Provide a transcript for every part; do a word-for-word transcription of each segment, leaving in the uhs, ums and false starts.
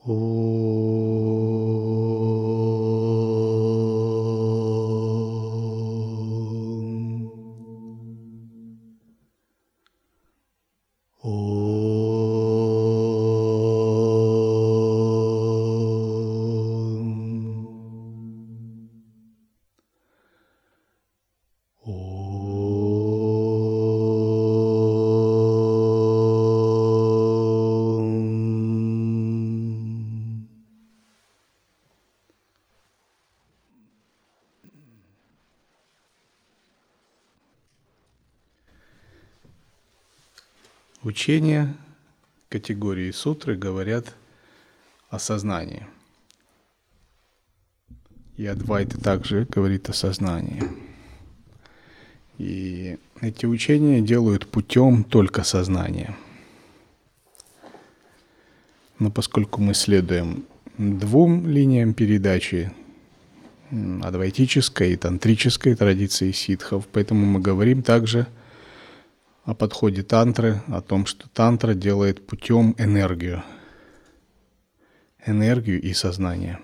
Учения категории сутры говорят о сознании. И Адвайта также говорит о сознании. И эти учения делают путем только сознания. Но поскольку мы следуем двум линиям передачи, адвайтической и тантрической традиции ситхов, поэтому мы говорим также о подходе тантры, о том, что тантра делает путем энергию. Энергию и сознание.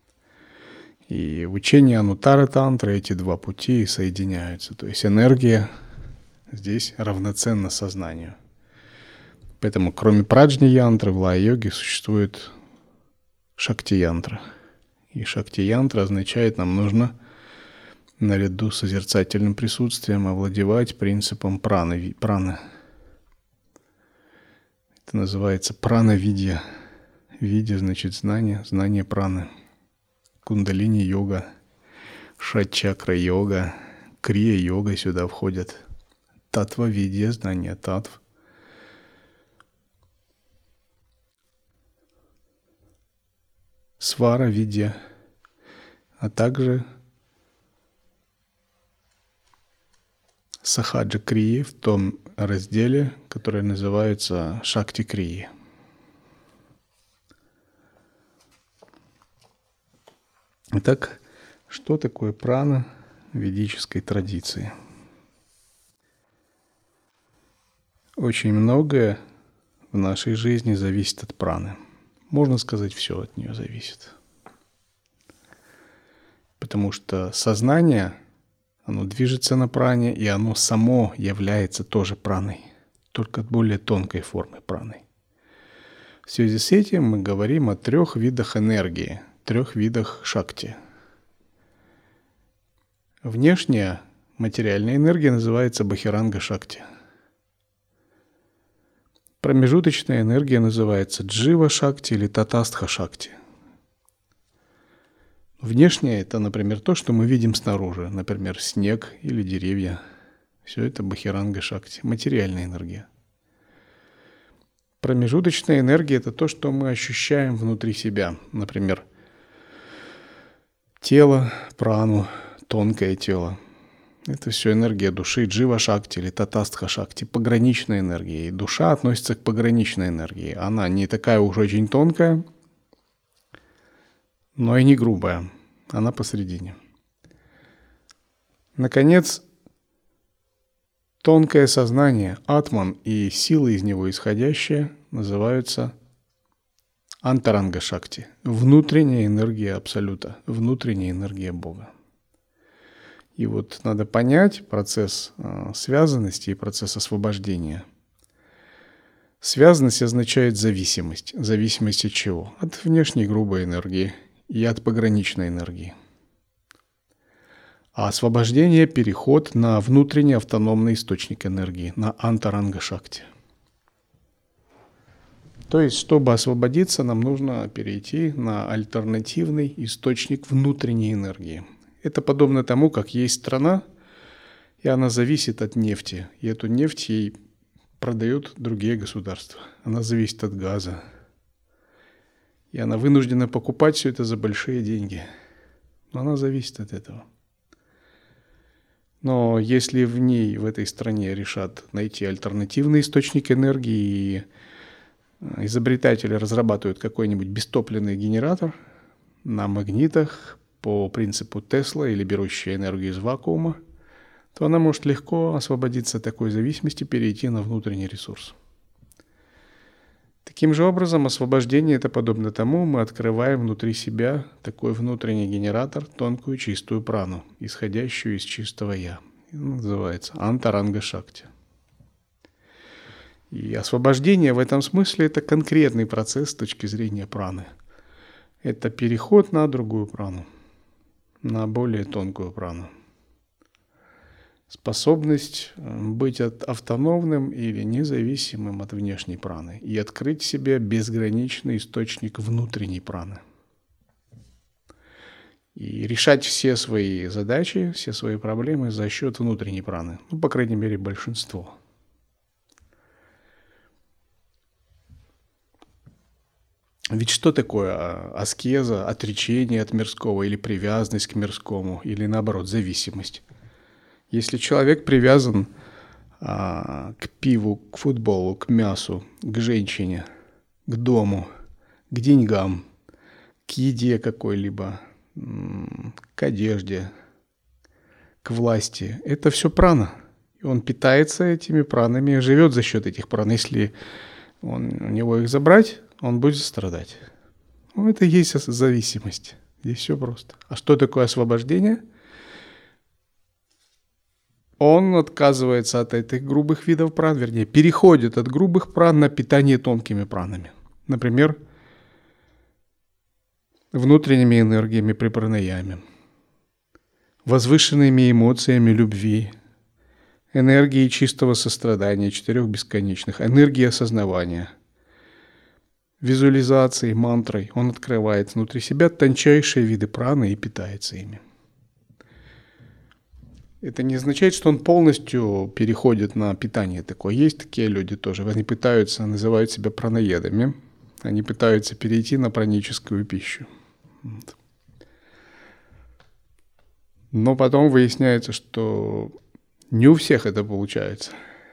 И в учении Анутара тантры эти два пути соединяются. То есть энергия здесь равноценна сознанию. Поэтому кроме праджни-янтры в лая-йоге существует шакти-янтра. И шакти-янтра означает, нам нужно наряду с созерцательным присутствием овладевать принципом праны. праны. Это называется прана-видья. Видья значит знание, знание праны. Кундалини-йога, шат-чакра-йога, крия-йога сюда входят. Татва-видья, знание татв. Свара-видья, а также сахаджа-крии в том разделе, который называется шакти-крии. Итак, что такое прана в ведической традиции? Очень многое в нашей жизни зависит от праны. Можно сказать, все от нее зависит. Потому что сознание, оно движется на пране, и оно само является тоже праной, только более тонкой формой праны. В связи с этим мы говорим о трех видах энергии, трех видах шакти. Внешняя материальная энергия называется бахиранга-шакти. Промежуточная энергия называется джива-шакти или татастха-шакти. Внешняя – это, например, то, что мы видим снаружи, например, снег или деревья. Все это бахиранга-шакти, материальная энергия. Промежуточная энергия – это то, что мы ощущаем внутри себя, например, тело, прану, тонкое тело. Это все энергия души, джива-шакти или татастха-шакти, пограничная энергия. И душа относится к пограничной энергии. Она не такая уж очень тонкая, но и не грубая. Она посередине. Наконец, тонкое сознание, атман и силы из него исходящие называются антаранга-шакти. Внутренняя энергия Абсолюта, внутренняя энергия Бога. И вот надо понять процесс э, связанности и процесс освобождения. Связанность означает зависимость. Зависимость от чего? От внешней грубой энергии и от пограничной энергии. А освобождение – переход на внутренний автономный источник энергии, на антаранга-шакти. То есть, чтобы освободиться, нам нужно перейти на альтернативный источник внутренней энергии. Это подобно тому, как есть страна, и она зависит от нефти. И эту нефть ей продают другие государства. Она зависит от газа. И она вынуждена покупать все это за большие деньги. Но она зависит от этого. Но если в ней, в этой стране решат найти альтернативный источник энергии, и изобретатели разрабатывают какой-нибудь бестопливный генератор на магнитах, по принципу Тесла или берущая энергию из вакуума, то она может легко освободиться от такой зависимости, перейти на внутренний ресурс. Таким же образом, освобождение – это подобно тому, мы открываем внутри себя такой внутренний генератор, тонкую чистую прану, исходящую из чистого «я». Он называется антаранга шакти. И освобождение в этом смысле – это конкретный процесс с точки зрения праны. Это переход на другую прану, на более тонкую прану. Способность быть автономным или независимым от внешней праны и открыть себе безграничный источник внутренней праны. И решать все свои задачи, все свои проблемы за счет внутренней праны. Ну, по крайней мере, большинство. Ведь что такое аскеза, отречение от мирского или привязанность к мирскому, или наоборот, зависимость? Если человек привязан а, к пиву, к футболу, к мясу, к женщине, к дому, к деньгам, к еде какой-либо, к одежде, к власти, это все прана. И он питается этими пранами, живет за счет этих пран. Если он, у него их забрать, он будет страдать. Ну, это и есть зависимость. Здесь все просто. А что такое освобождение? Он отказывается от этих грубых видов пран, вернее, переходит от грубых пран на питание тонкими пранами. Например, внутренними энергиями при пранаяме, возвышенными эмоциями любви, энергией чистого сострадания, четырех бесконечных, энергией осознавания, визуализацией, мантрой. Он открывает внутри себя тончайшие виды праны и питается ими. Это не означает, что он полностью переходит на питание такое. Есть такие люди тоже. Они пытаются, называют себя пранаедами. Они пытаются перейти на праническую пищу. Вот. Но потом выясняется, что не у всех это получается.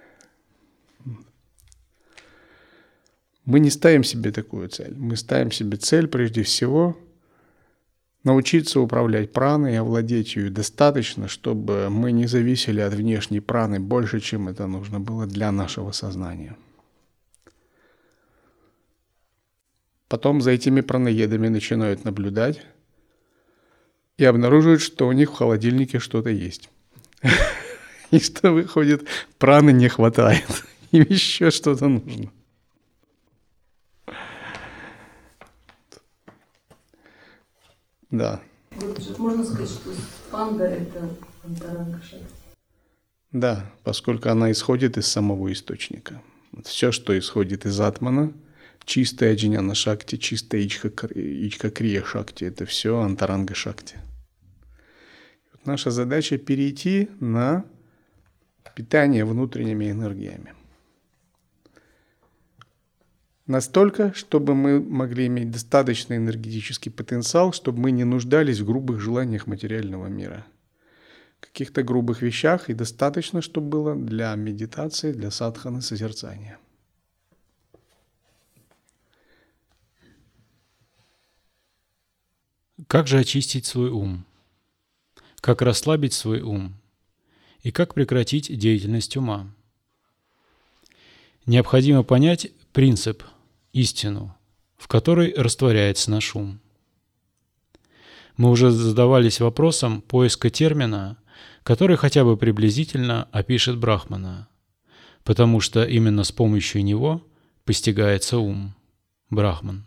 Мы не ставим себе такую цель. Мы ставим себе цель прежде всего научиться управлять праной и овладеть ею достаточно, чтобы мы не зависели от внешней праны больше, чем это нужно было для нашего сознания. Потом за этими пранаедами начинают наблюдать и обнаруживают, что у них в холодильнике что-то есть. И что выходит, праны не хватает, им еще что-то нужно. Да. Вот можно сказать, что панда – это антаранга шакти. Да, поскольку она исходит из самого источника. Все, что исходит из атмана, чистая аджняна шакти, чистая ичха крия шакти – это все антаранга шакти. Вот наша задача перейти на питание внутренними энергиями. Настолько, чтобы мы могли иметь достаточный энергетический потенциал, чтобы мы не нуждались в грубых желаниях материального мира. В каких-то грубых вещах и достаточно, чтобы было для медитации, для садханы, созерцания. Как же очистить свой ум? Как расслабить свой ум? И как прекратить деятельность ума? Необходимо понять принцип, истину, в которой растворяется наш ум. Мы уже задавались вопросом поиска термина, который хотя бы приблизительно опишет Брахмана, потому что именно с помощью него постигается ум, Брахман.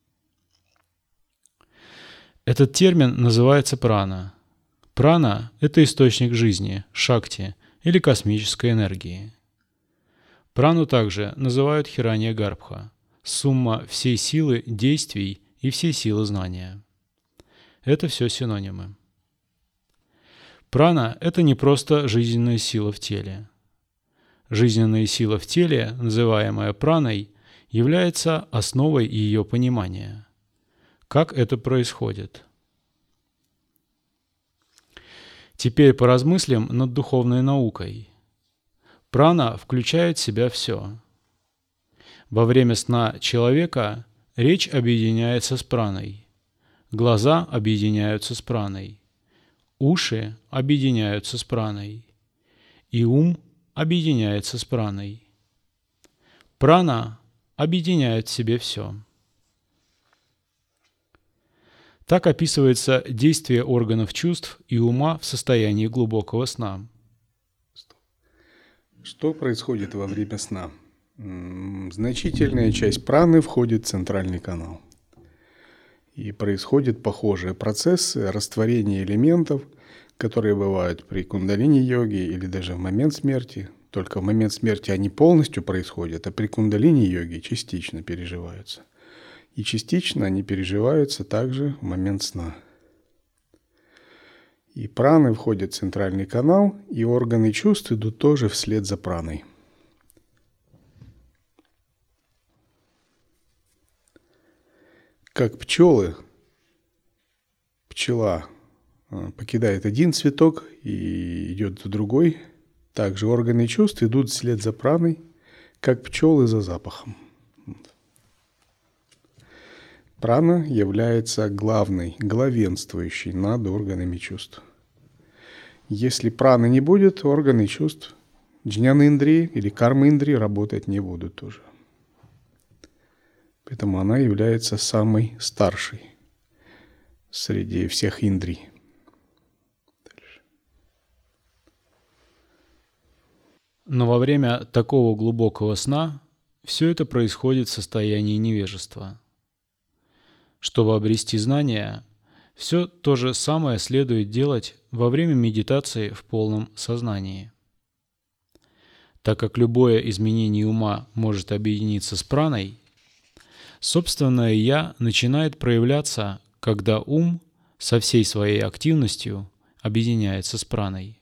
Этот термин называется прана. Прана – это источник жизни, шакти или космической энергии. Прану также называют хиранья-гарбха, сумма всей силы действий и всей силы знания. Это все синонимы. Прана – это не просто жизненная сила в теле. Жизненная сила в теле, называемая праной, является основой ее понимания. Как это происходит? Теперь поразмыслим над духовной наукой. Прана включает в себя все. Во время сна человека речь объединяется с праной, глаза объединяются с праной, уши объединяются с праной, и ум объединяется с праной. Прана объединяет в себе все. Так описывается действие органов чувств и ума в состоянии глубокого сна. Что происходит во время сна? Значительная часть праны входит в центральный канал. И происходят похожие процессы растворения элементов, которые бывают при кундалини-йоге или даже в момент смерти. Только в момент смерти они полностью происходят, а при кундалини-йоге частично переживаются. И частично они переживаются также в момент сна. И праны входят в центральный канал, и органы чувств идут тоже вслед за праной. Как пчелы, пчела покидает один цветок и идет в другой, также органы чувств идут вслед за праной, как пчелы за запахом. Прана является главной, главенствующей над органами чувств. Если праны не будет, органы чувств, джняна-индрии или карма-индрии работать не будут тоже. Поэтому она является самой старшей среди всех индрий. Дальше. Но во время такого глубокого сна все это происходит в состоянии невежества. Чтобы обрести знания, все то же самое следует делать во время медитации в полном сознании. Так как любое изменение ума может объединиться с праной, собственное «я» начинает проявляться, когда ум со всей своей активностью объединяется с праной.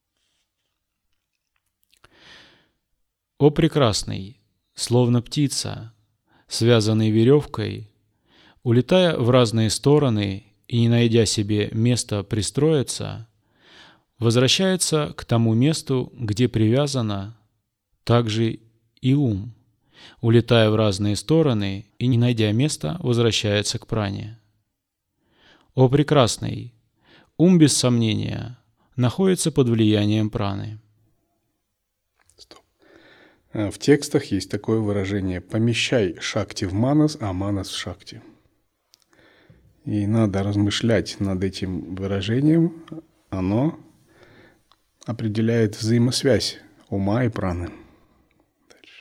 О прекрасный, словно птица, связанный веревкой, улетая в разные стороны и не найдя себе места пристроиться, возвращается к тому месту, где привязана, также и ум, улетая в разные стороны и не найдя места, возвращается к пране. О прекрасный, ум без сомнения находится под влиянием праны. Стоп. В текстах есть такое выражение: «Помещай шакти в манас, а манас в шакти». И надо размышлять над этим выражением. Оно определяет взаимосвязь ума и праны. Дальше.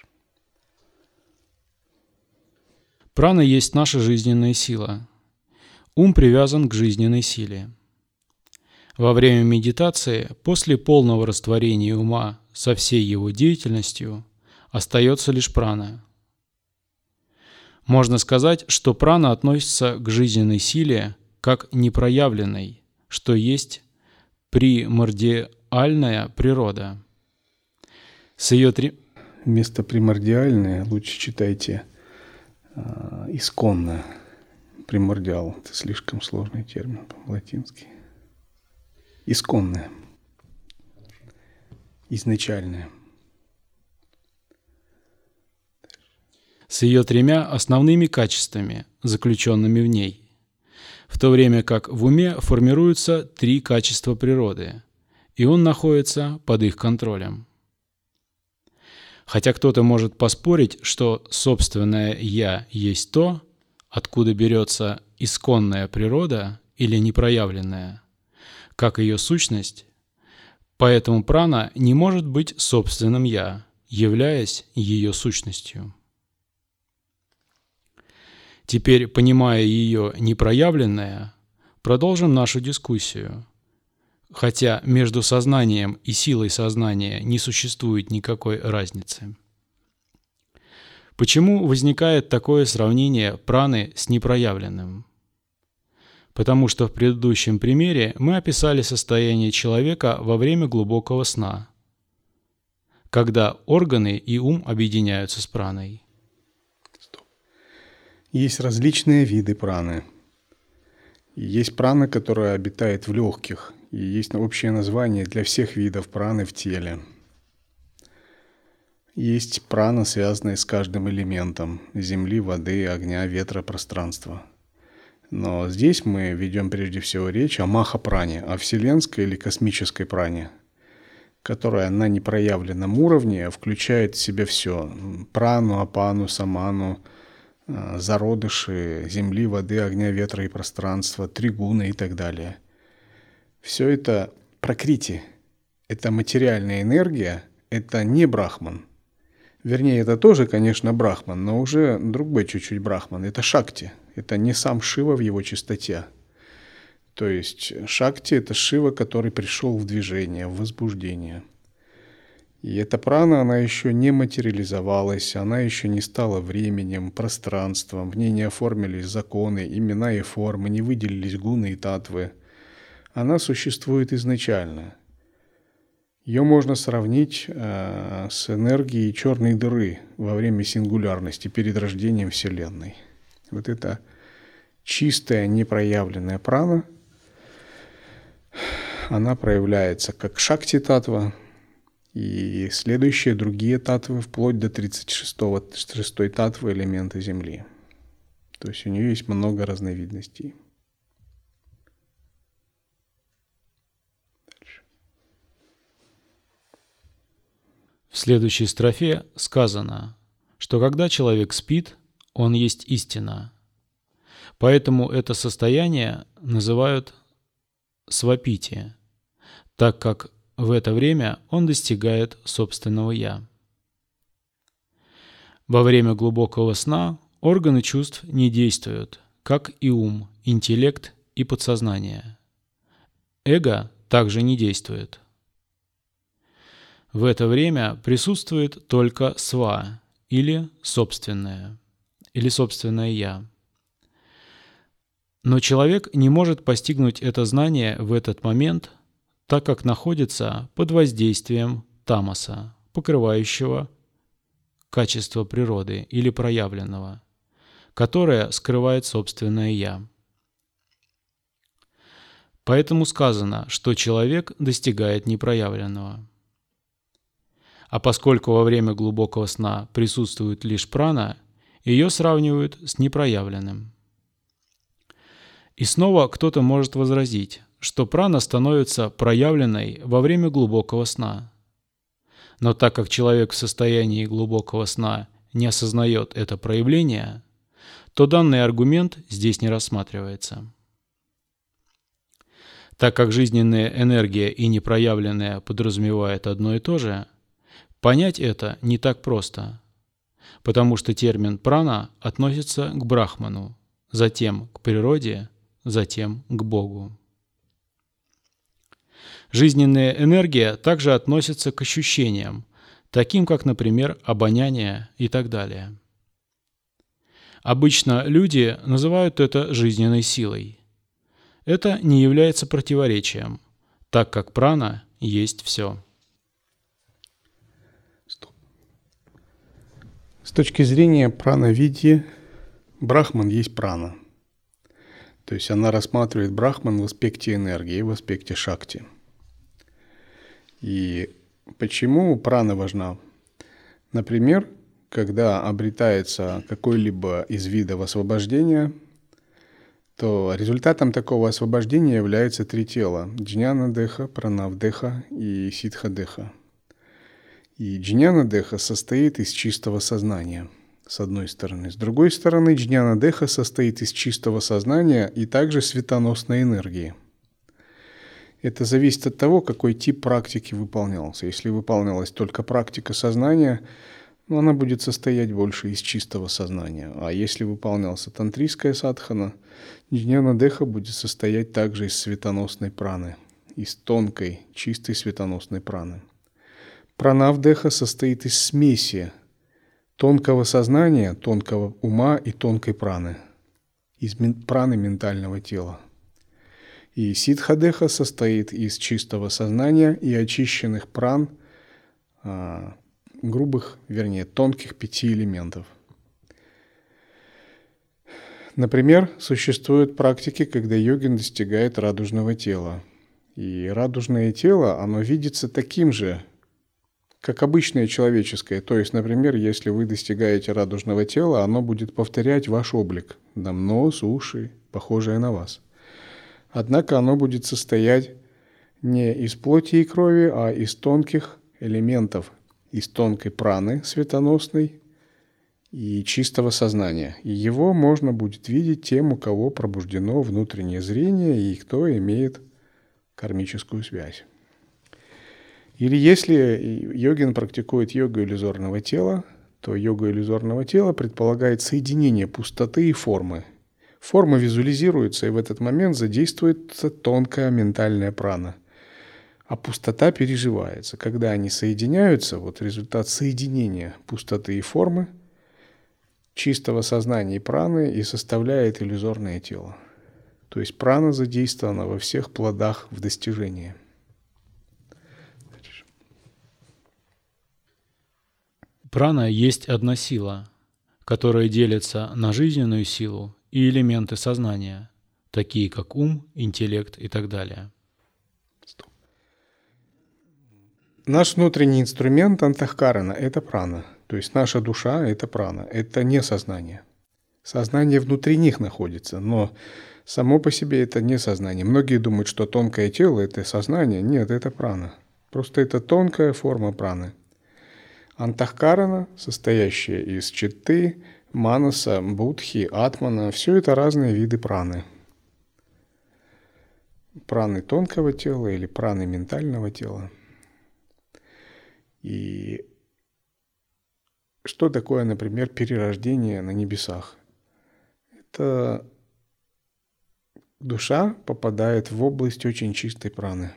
Прана есть наша жизненная сила. Ум привязан к жизненной силе. Во время медитации, после полного растворения ума со всей его деятельностью, остается лишь прана. Можно сказать, что прана относится к жизненной силе как непроявленной, что есть примордиальная природа. С ее три... Вместо примордиальное лучше читайте э, исконно. Примордиал – это слишком сложный термин по-латински. Исконное. Изначальное. С ее тремя основными качествами, заключенными в ней, в то время как в уме формируются три качества природы, и он находится под их контролем. Хотя кто-то может поспорить, что собственное «я» есть то, откуда берется исконная природа или непроявленная, как ее сущность, поэтому прана не может быть собственным «я», являясь ее сущностью. Теперь, понимая ее непроявленное, продолжим нашу дискуссию. Хотя между сознанием и силой сознания не существует никакой разницы. Почему возникает такое сравнение праны с непроявленным? Потому что в предыдущем примере мы описали состояние человека во время глубокого сна, когда органы и ум объединяются с праной. Есть различные виды праны. Есть прана, которая обитает в легких, и есть общее название для всех видов праны в теле. Есть прана, связанная с каждым элементом – земли, воды, огня, ветра, пространства. Но здесь мы ведем прежде всего речь о маха-пране, о вселенской или космической пране. которая на непроявленном уровне включает в себя все. Прану, апану, саману, зародыши земли, воды, огня, ветра и пространства, тригуны и так далее. Все это пракрити, это материальная энергия, это не брахман. Вернее, это тоже, конечно, брахман, но уже другой чуть-чуть брахман. Это шакти, это не сам Шива в его чистоте. То есть шакти – это Шива, который пришел в движение, в возбуждение. И эта прана, она еще не материализовалась, она еще не стала временем, пространством, в ней не оформились законы, имена и формы, не выделились гуны и татвы. Она существует изначально. Ее можно сравнить э, с энергией черной дыры во время сингулярности, перед рождением Вселенной. Вот это чистая, непроявленная прана, она проявляется как шакти-татва, и следующие другие татвы, вплоть до тридцать шестой татвы элемента Земли. То есть у нее есть много разновидностей. Дальше. В следующей строфе сказано, что когда человек спит, он есть истина. Поэтому это состояние называют свапити, так как в это время он достигает собственного «я». Во время глубокого сна органы чувств не действуют, как и ум, интеллект и подсознание. Эго также не действует. В это время присутствует только сва, или собственное, или собственное «я». Но человек не может постигнуть это знание в этот момент, так как находится под воздействием тамаса, покрывающего качество природы или проявленного, которое скрывает собственное «я». Поэтому сказано, что человек достигает непроявленного. А поскольку во время глубокого сна присутствует лишь прана, ее сравнивают с непроявленным. И снова кто-то может возразить, что прана становится проявленной во время глубокого сна. Но так как человек в состоянии глубокого сна не осознает это проявление, то данный аргумент здесь не рассматривается. Так как жизненная энергия и непроявленная подразумевает одно и то же, понять это не так просто, потому что термин «прана» относится к брахману, затем к природе, затем к Богу. Жизненная энергия также относится к ощущениям, таким как, например, обоняние и так далее. Обычно люди называют это жизненной силой. Это не является противоречием, так как прана есть все. Стоп. С точки зрения прана-видьи, брахман есть прана. То есть она рассматривает брахман в аспекте энергии, в аспекте шакти. И почему прана важна? Например, когда обретается какой-либо из видов освобождения, то результатом такого освобождения является три тела: джняна-деха, пранав-деха и ситха-деха. И джняна-деха состоит из чистого сознания, с одной стороны. С другой стороны, джняна-деха состоит из чистого сознания и также светоносной энергии. Это зависит от того, какой тип практики выполнялся. Если выполнялась только практика сознания, ну, она будет состоять больше из чистого сознания. А если выполнялся тантрийская садхана, джняна-деха будет состоять также из светоносной праны, из тонкой, чистой светоносной праны. Пранав-деха состоит из смеси тонкого сознания, тонкого ума и тонкой праны, из праны ментального тела. И ситха-деха состоит из чистого сознания и очищенных пран, а, грубых, вернее, тонких пяти элементов. Например, существуют практики, когда йогин достигает радужного тела. И радужное тело, оно видится таким же, как обычное человеческое. То есть, например, если вы достигаете радужного тела, оно будет повторять ваш облик. Там нос, уши, похожие на вас. Однако оно будет состоять не из плоти и крови, а из тонких элементов, из тонкой праны светоносной и чистого сознания. И его можно будет видеть тем, у кого пробуждено внутреннее зрение и кто имеет кармическую связь. Или если йогин практикует йогу иллюзорного тела, то йога иллюзорного тела предполагает соединение пустоты и формы. Форма визуализируется, и в этот момент задействуется тонкая ментальная прана. А пустота переживается. Когда они соединяются, вот результат соединения пустоты и формы, чистого сознания и праны и составляет иллюзорное тело. То есть прана задействована во всех плодах в достижении. Прана есть одна сила, которая делится на жизненную силу и элементы сознания, такие как ум, интеллект и так далее. Наш внутренний инструмент антахкарана – это прана. То есть наша душа – это прана, это не сознание. Сознание внутри них находится, но само по себе это не сознание. Многие думают, что тонкое тело – это сознание. Нет, это прана. Просто это тонкая форма праны. Антахкарана, состоящая из читты, манаса, будхи, атмана – все это разные виды праны. Праны тонкого тела или праны ментального тела. И что такое, например, перерождение на небесах? Это душа попадает в область очень чистой праны.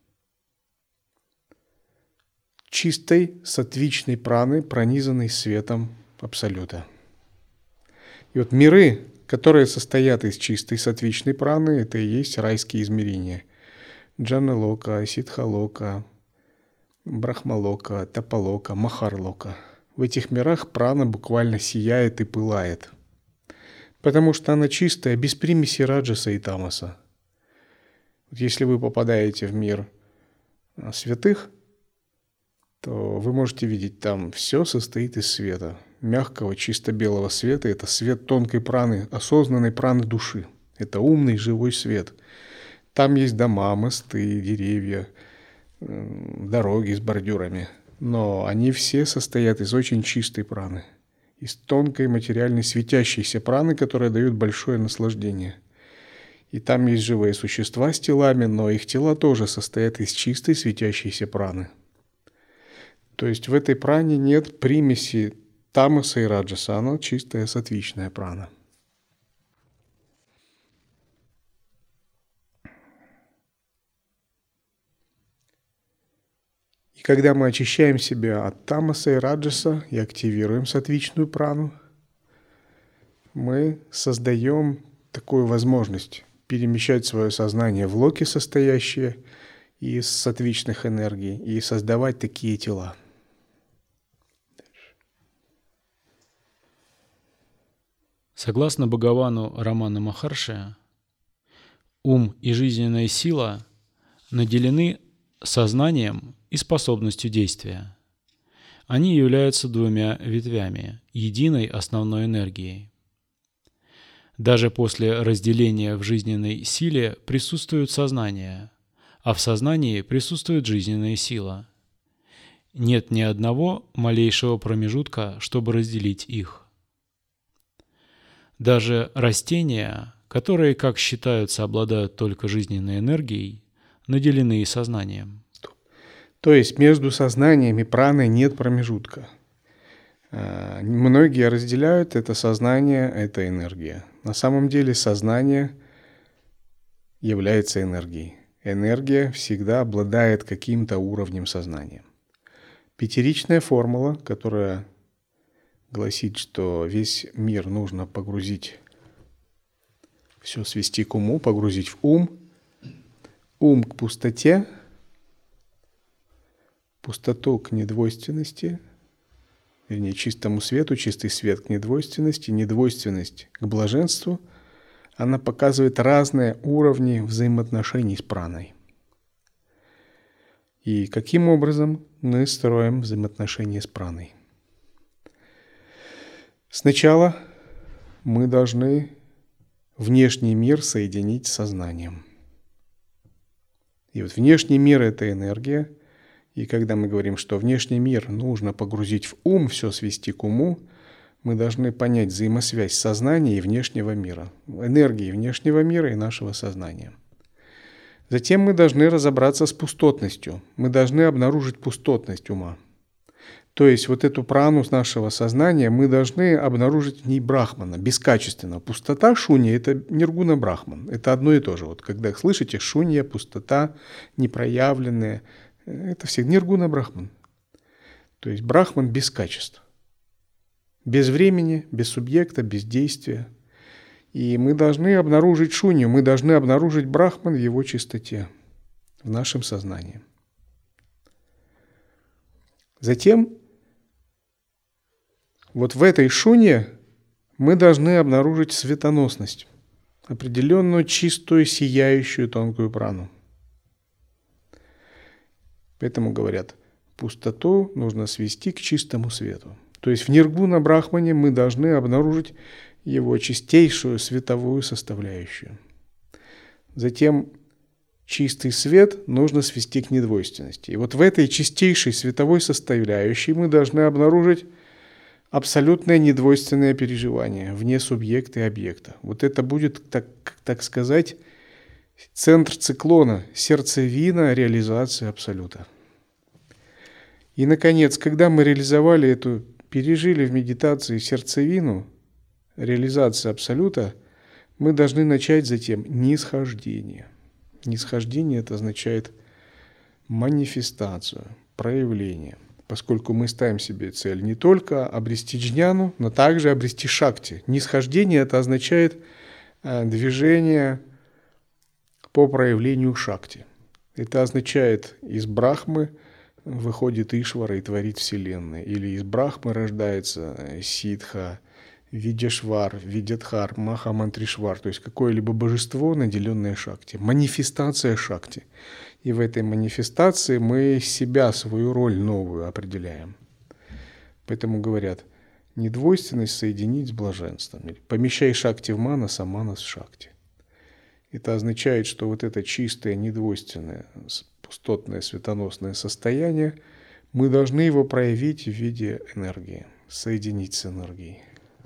Чистой, саттвичной праны, пронизанной светом Абсолюта. И вот миры, которые состоят из чистой саттвичной праны, это и есть райские измерения. Джанналока, Ситхалока, Брахмалока, Тапалока, Махарлока. В этих мирах прана буквально сияет и пылает, потому что она чистая, без примеси раджаса и тамаса. Вот если вы попадаете в мир святых, то вы можете видеть, там все состоит из света. Мягкого, чисто белого света. Это свет тонкой праны, осознанной праны души. Это умный, живой свет. Там есть дома, мосты, деревья, дороги с бордюрами. Но они все состоят из очень чистой праны. Из тонкой, материальной, светящейся праны, которая дает большое наслаждение. И там есть живые существа с телами, но их тела тоже состоят из чистой, светящейся праны. То есть в этой пране нет примеси тамаса и раджаса, она чистая саттвичная прана. И когда мы очищаем себя от тамаса и раджаса и активируем саттвичную прану, мы создаем такую возможность перемещать свое сознание в локи, состоящие из саттвичных энергий, и создавать такие тела. Согласно Бхагавану Рамана Махарши, ум и жизненная сила наделены сознанием и способностью действия. Они являются двумя ветвями единой основной энергией. Даже после разделения в жизненной силе присутствует сознание, а в сознании присутствует жизненная сила. Нет ни одного малейшего промежутка, чтобы разделить их. Даже растения, которые, как считаются, обладают только жизненной энергией, наделены и сознанием. То есть между сознанием и праной нет промежутка. Многие разделяют это сознание, это энергия. На самом деле сознание является энергией. Энергия всегда обладает каким-то уровнем сознания. Пятеричная формула, которая гласит, что весь мир нужно погрузить, все свести к уму, погрузить в ум, ум к пустоте, пустоту к недвойственности, вернее, чистому свету, чистый свет к недвойственности, недвойственность к блаженству, она показывает разные уровни взаимоотношений с праной. И каким образом мы строим взаимоотношения с праной? Сначала мы должны внешний мир соединить с сознанием. И вот внешний мир – это энергия. И когда мы говорим, что внешний мир нужно погрузить в ум, все свести к уму, мы должны понять взаимосвязь сознания и внешнего мира, энергии внешнего мира и нашего сознания. Затем мы должны разобраться с пустотностью. Мы должны обнаружить пустотность ума. То есть вот эту прану нашего сознания мы должны обнаружить в ней брахмана, бескачественно. Пустота шунья – это ниргуна брахман. Это одно и то же. Вот когда слышите шунья, пустота, непроявленная, это все ниргуна брахман. То есть брахман без качества. Без времени, без субъекта, без действия. И мы должны обнаружить шунью, мы должны обнаружить брахман в его чистоте, в нашем сознании. Затем, вот в этой шунье мы должны обнаружить светоносность, определенную чистую, сияющую тонкую прану. Поэтому говорят, пустоту нужно свести к чистому свету. То есть в ниргуна брахмане мы должны обнаружить его чистейшую световую составляющую. Затем чистый свет нужно свести к недвойственности. И вот в этой чистейшей световой составляющей мы должны обнаружить абсолютное недвойственное переживание, вне субъекта и объекта. Вот это будет, так, так сказать, центр циклона, сердцевина реализации абсолюта. И, наконец, когда мы реализовали эту, пережили в медитации сердцевину, реализацию абсолюта, мы должны начать затем нисхождение. Нисхождение – это означает манифестацию, проявление, поскольку мы ставим себе цель не только обрести джняну, но также обрести шакти. Нисхождение – это означает движение по проявлению шакти. Это означает из Брахмы выходит Ишвара и творит Вселенную, или из Брахмы рождается Сидха, Видяшвар, Видядхар, Махамантришвар, то есть какое-либо божество, наделенное шакти, манифестация шакти. И в этой манифестации мы себя, свою роль новую определяем. Поэтому говорят, недвойственность соединить с блаженством. Помещай шакти в манас, а манас в шакти. Это означает, что вот это чистое, недвойственное, пустотное, светоносное состояние, мы должны его проявить в виде энергии, соединить с энергией.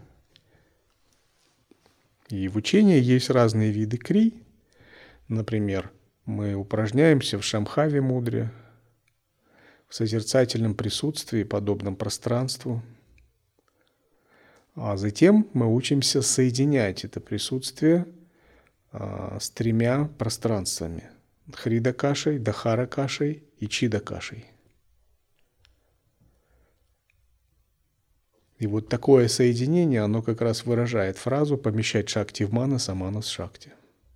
И в учении есть разные виды крий. Например, мы упражняемся в шамхаве мудре, в созерцательном присутствии, подобном пространству. А затем мы учимся соединять это присутствие а, с тремя пространствами – хридакашей, дахаракашей и чидакашей. И вот такое соединение, оно как раз выражает фразу «помещать шакти в манас, а манас в шакти».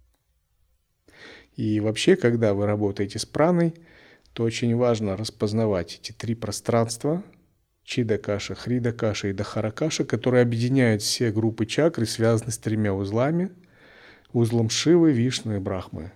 И вообще, когда вы работаете с праной, то очень важно распознавать эти три пространства – чидакаша, хридакаша и дахаракаша, которые объединяют все группы чакр и связаны с тремя узлами – узлом Шивы, Вишну и Брахмы.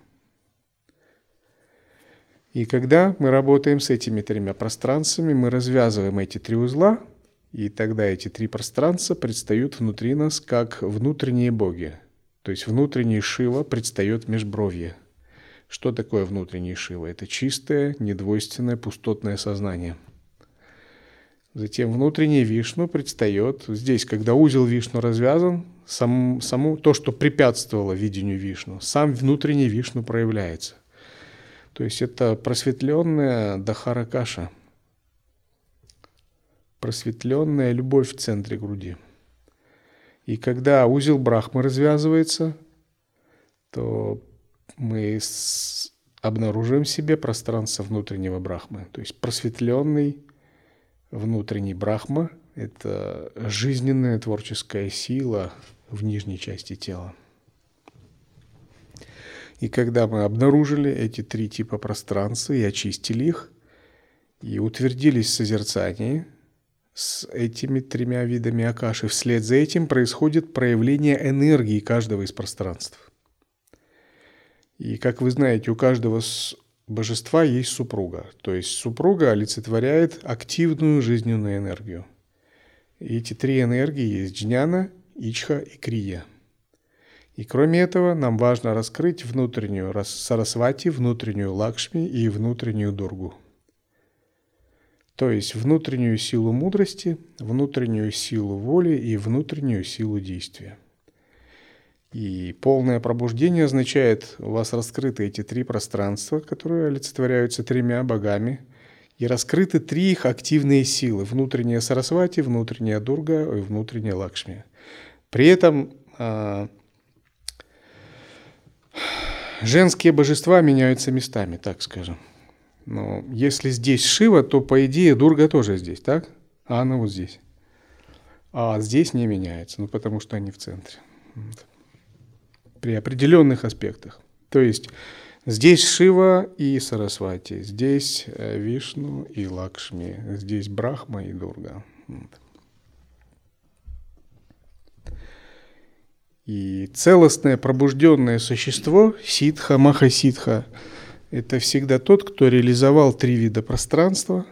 И когда мы работаем с этими тремя пространствами, мы развязываем эти три узла, и тогда эти три пространства предстают внутри нас как внутренние боги. То есть внутренний Шива предстает в межбровье. Что такое внутренний Шива? Это чистое, недвойственное, пустотное сознание. Затем внутренний Вишну предстает здесь, когда узел Вишну развязан, сам, само, то, что препятствовало видению Вишну, сам внутренний Вишну проявляется. То есть это просветленная дахаракаша, просветленная любовь в центре груди. И когда узел Брахмы развязывается, то мы с... обнаруживаем в себе пространство внутреннего Брахмы. То есть просветленный внутренний Брахма – это жизненная творческая сила в нижней части тела. И когда мы обнаружили эти три типа пространства и очистили их, и утвердились в созерцании с этими тремя видами акаши, вслед за этим происходит проявление энергии каждого из пространств. И, как вы знаете, у каждого божества есть супруга. То есть супруга олицетворяет активную жизненную энергию. И эти три энергии есть джняна, ичха и крия. И кроме этого, нам важно раскрыть внутреннюю Сарасвати, внутреннюю Лакшми и внутреннюю Дургу. То есть внутреннюю силу мудрости, внутреннюю силу воли и внутреннюю силу действия. И полное пробуждение означает, у вас раскрыты эти три пространства, которые олицетворяются тремя богами, и раскрыты три их активные силы: внутренняя Сарасвати, внутренняя Дурга и внутренняя Лакшми. При этом а, женские божества меняются местами, так скажем. Но если здесь Шива, то по идее Дурга тоже здесь, так? А она вот здесь. А здесь не меняется, ну потому что они в центре. При определенных аспектах. То есть здесь Шива и Сарасвати, здесь Вишну и Лакшми, здесь Брахма и Дурга. И целостное пробужденное существо, ситха, махаситха, это всегда тот, кто реализовал три вида пространства,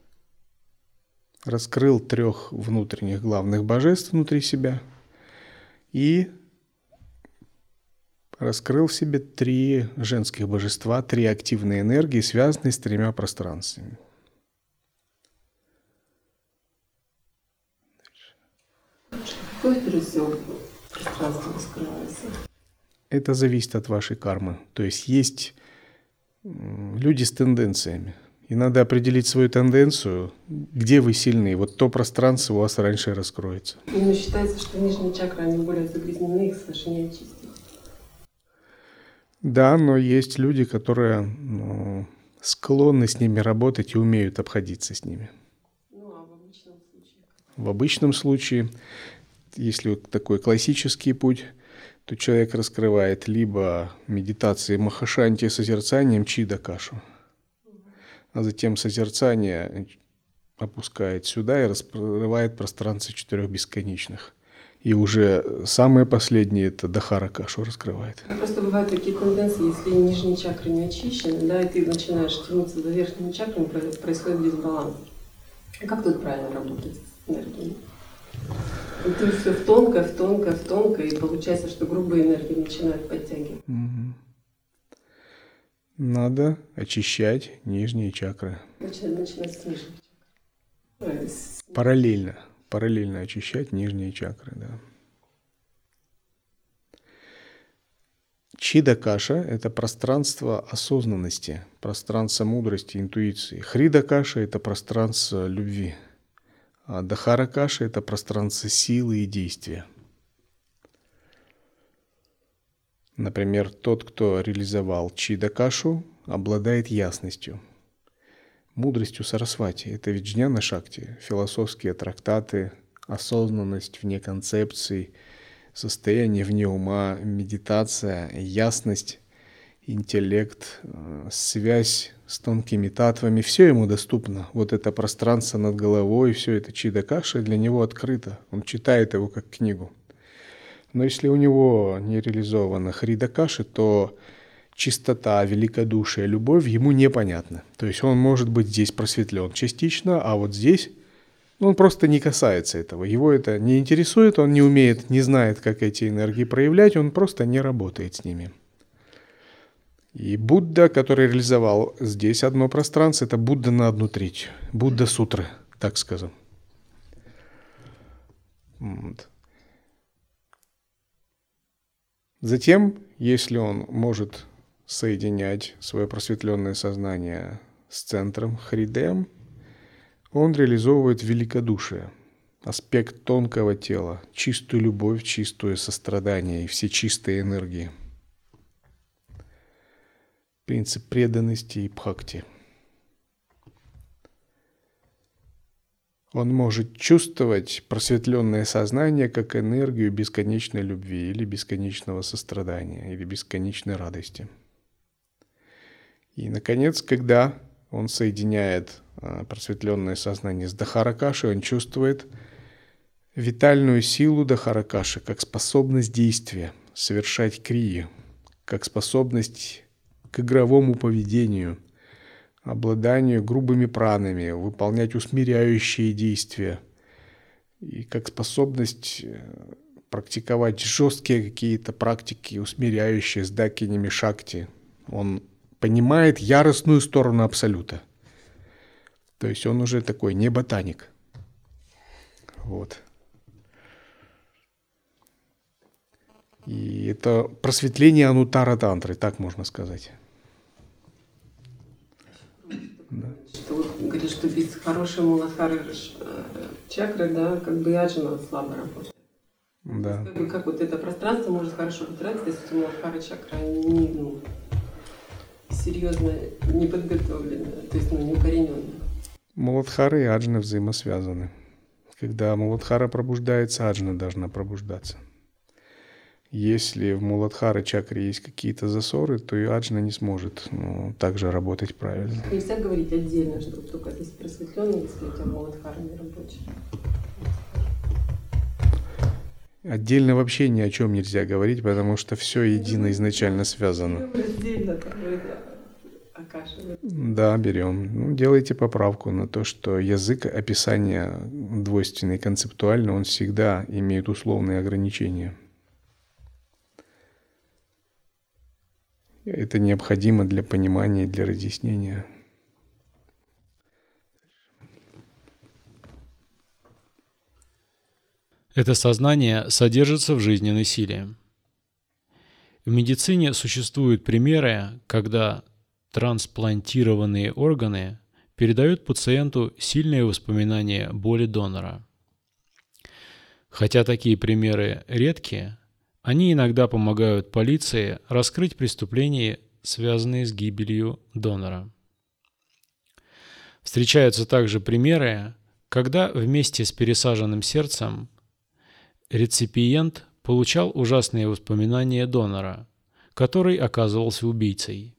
раскрыл трех внутренних главных божеств внутри себя и раскрыл в себе три женских божества, три активные энергии, связанные с тремя пространствами. Какое прежде всего пространство раскрывается? Это зависит от вашей кармы. То есть есть люди с тенденциями. И надо определить свою тенденцию, где вы сильны. Вот то пространство у вас раньше раскроется. Именно считается, что нижние чакры, они более загрязнены, их совершенно очистить. Да, но есть люди, которые ну, склонны с ними работать и умеют обходиться с ними. Ну, а в обычном случае? В обычном случае, если вот такой классический путь, то человек раскрывает либо медитацией Махашанти, созерцанием Чида-кашу, а затем созерцание опускает сюда и раскрывает пространство четырех бесконечных. И уже самое последнее — это Дахара-кашу раскрывает. Просто бывают такие тенденции, если нижние чакры не очищены, да, и ты начинаешь тянуться за верхними чакрами, происходит дисбаланс. А как тут правильно работать с энергией? И ты все в тонкое, в тонкое, в тонкое, и получается, что грубые энергии начинают подтягивать. Угу. Надо очищать нижние чакры. Начинать, начинать с нижних чакр. Параллельно. Параллельно очищать нижние чакры, да. Чида-каша – это пространство осознанности, пространство мудрости, интуиции. Хрида-каша – это пространство любви. А Дахара-каша – это пространство силы и действия. Например, тот, кто реализовал Чида-кашу, обладает ясностью, мудростью Сарасвати. Это Виджняна Шакти, философские трактаты, осознанность вне концепций, состояние вне ума, медитация, ясность, интеллект, связь с тонкими татвами. Все ему доступно. Вот это пространство над головой, все это Чида-каша для него открыто. Он читает его как книгу. Но если у него не реализована Хрида-каша, то чистота, великодушие, любовь ему непонятна. То есть он может быть здесь просветлен частично, а вот здесь ну, он просто не касается этого. Его это не интересует, он не умеет, не знает, как эти энергии проявлять, он просто не работает с ними. И Будда, который реализовал здесь одно пространство, это Будда на одну треть. Будда-сутры, так скажем. Вот. Затем, если он может соединять свое просветленное сознание с центром Хридеем, он реализовывает великодушие, аспект тонкого тела, чистую любовь, чистое сострадание и все чистые энергии. Принцип преданности и бхакти. Он может чувствовать просветленное сознание как энергию бесконечной любви или бесконечного сострадания или бесконечной радости. И, наконец, когда он соединяет просветленное сознание с Дахара-кашей, он чувствует витальную силу Дахара-каши как способность действия, совершать крии, как способность к игровому поведению, обладанию грубыми пранами, выполнять усмиряющие действия и как способность практиковать жесткие какие-то практики, усмиряющие с дакинями шакти. Он понимает яростную сторону абсолюта. То есть он уже такой не ботаник. Вот. И это просветление анутара тантры, так можно сказать. Да. Что вот говорит, что без хорошей муладхары чакры, да, как бы и аджана слабо работает. Да. Как, бы, как вот это пространство может хорошо потратить, если муладхара чакра не, ну, серьезно не подготовленная, то есть ну, не укорененная. Муладхара и аджна взаимосвязаны. Когда муладхара пробуждается, аджна должна пробуждаться. Если в муладхара чакре есть какие-то засоры, то и аджна не сможет ну, также работать правильно. Нельзя говорить отдельно, что только здесь просветленный, если у тебя муладхара не рабочий. Отдельно вообще ни о чем нельзя говорить, потому что все едино изначально связано. Да, берем. Ну, делайте поправку на то, что язык описания двойственный концептуально, он всегда имеет условные ограничения. Это необходимо для понимания и для разъяснения. Это сознание содержится в жизненной силе. В медицине существуют примеры, когда трансплантированные органы передают пациенту сильные воспоминания боли донора. Хотя такие примеры редки, они иногда помогают полиции раскрыть преступления, связанные с гибелью донора. Встречаются также примеры, когда вместе с пересаженным сердцем реципиент получал ужасные воспоминания донора, который оказывался убийцей.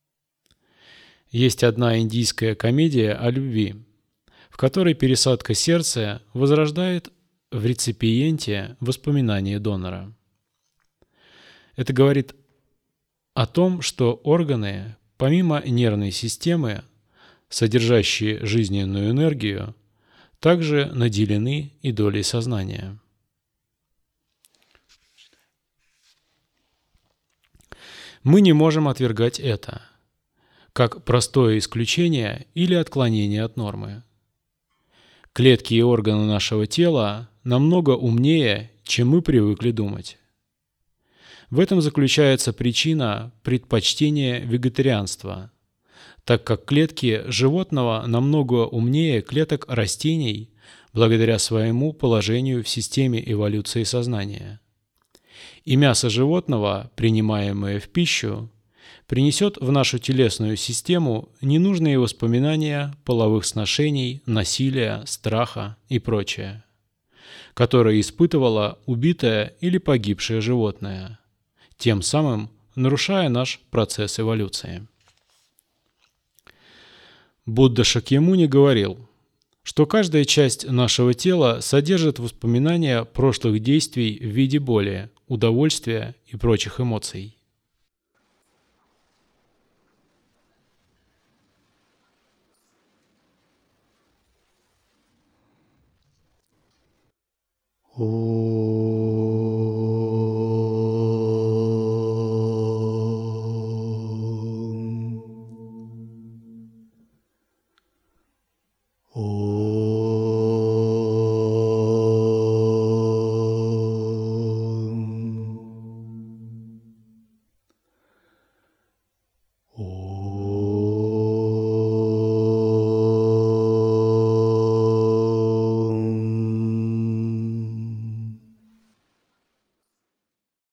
Есть одна индийская комедия о любви, в которой пересадка сердца возрождает в реципиенте воспоминания донора. Это говорит о том, что органы, помимо нервной системы, содержащие жизненную энергию, также наделены и долей сознания. Мы не можем отвергать это, как простое исключение или отклонение от нормы. Клетки и органы нашего тела намного умнее, чем мы привыкли думать. В этом заключается причина предпочтения вегетарианства, так как клетки животного намного умнее клеток растений благодаря своему положению в системе эволюции сознания. И мясо животного, принимаемое в пищу, принесет в нашу телесную систему ненужные воспоминания половых сношений, насилия, страха и прочее, которые испытывало убитое или погибшее животное, тем самым нарушая наш процесс эволюции. Будда Шакьямуни говорил, что каждая часть нашего тела содержит воспоминания прошлых действий в виде боли, удовольствия и прочих эмоций. О